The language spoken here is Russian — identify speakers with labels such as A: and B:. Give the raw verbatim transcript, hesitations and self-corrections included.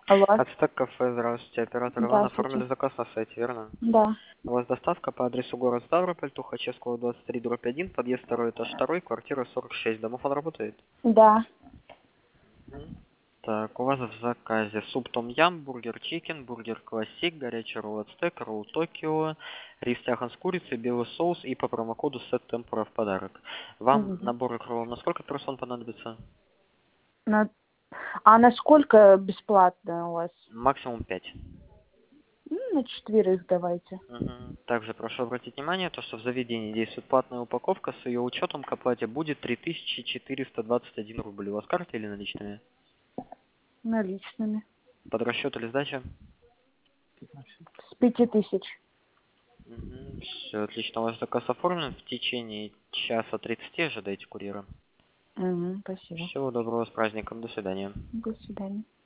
A: Алло.
B: Ацтек кафе, здравствуйте. Оператор Иван,
A: Здравствуйте.
B: оформили заказ на сайте, верно?
A: Да.
B: У вас доставка по адресу город Ставрополь, Тухачевского, двадцать три, дробь один, подъезд второй, этаж второй, квартира сорок шесть. Домофон работает?
A: Да.
B: Мгм. Так, у вас в заказе суп том ям, бургер чикен, бургер классик, горячий ролл ацтек, ролл Токио, рис тяхан с курицей, белый соус и по промокоду сет темпура в подарок. Вам
A: Мгм.
B: набор роллов на сколько персон понадобится?
A: На... А насколько бесплатно у вас?
B: Максимум пять.
A: Ну, на четверых давайте.
B: Мгм. Также прошу обратить внимание, то, что в заведении действует платная упаковка, с ее учетом к оплате будет три тысячи четыреста двадцать один рубль. У вас картой или наличными?
A: Наличными.
B: Под расчет или сдача?
A: С пяти тысяч.
B: Все отлично, у вас заказ оформлен. В течение часа тридцати ожидайте курьера.
A: Угу, спасибо.
B: Всего доброго, с праздником, до свидания.
A: До свидания.